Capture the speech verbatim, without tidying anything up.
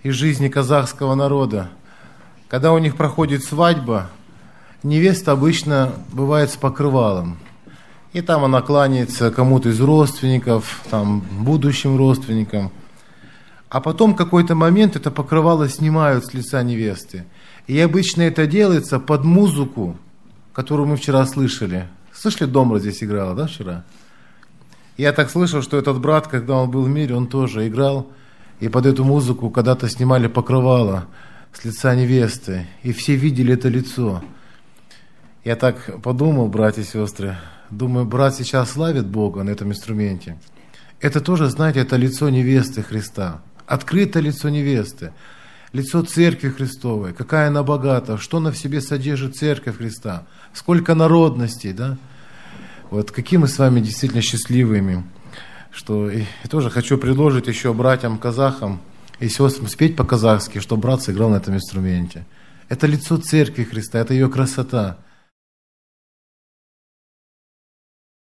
из жизни казахского народа. Когда у них проходит свадьба, невеста обычно бывает с покрывалом. И там она кланяется кому-то из родственников, там, будущим родственникам. А потом в какой-то момент это покрывало снимают с лица невесты. И обычно это делается под музыку, которую мы вчера слышали. Слышали, Домра здесь играла, да, вчера? Я так слышал, что этот брат, когда он был в мире, он тоже играл. И под эту музыку когда-то снимали покрывало с лица невесты. И все видели это лицо. Я так подумал, братья и сестры, думаю, брат сейчас славит Бога на этом инструменте. Это тоже, знаете, это лицо невесты Христа. Открытое лицо невесты. Лицо Церкви Христовой. Какая она богата. Что она в себе содержит Церковь Христа. Сколько народностей, да? Вот какие мы с вами действительно счастливыми. Что и, и тоже хочу предложить еще братьям-казахам и сестрам спеть по-казахски, чтобы брат сыграл на этом инструменте. Это лицо Церкви Христа, это ее красота.